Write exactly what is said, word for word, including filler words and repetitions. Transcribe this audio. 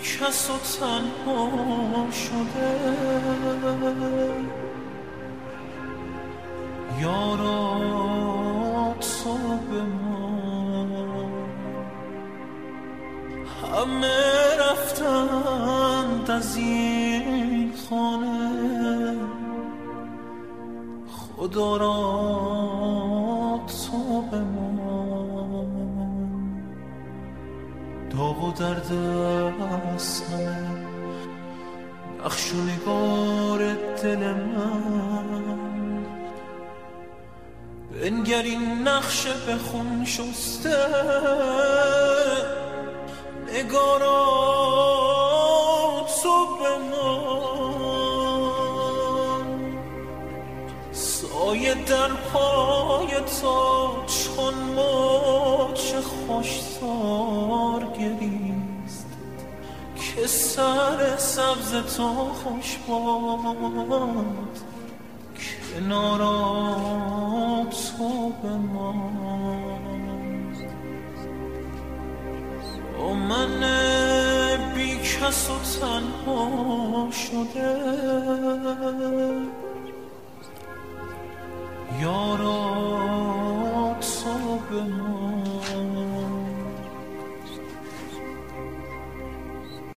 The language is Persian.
کس و تنها شده، یارات صبح ما همه رفتند از این خانه، خدا را صبح ما داغ و درد از همه، نقش و نگار دل من، بنگر این نقشه به خون شسته، نگارات صبح من، سایه در پای تا چون موج خوشتار گریست، که سر سبز تو خوش باد، کنارات صبح ماست. با من بی کس و تنها شده، یارات صبح ما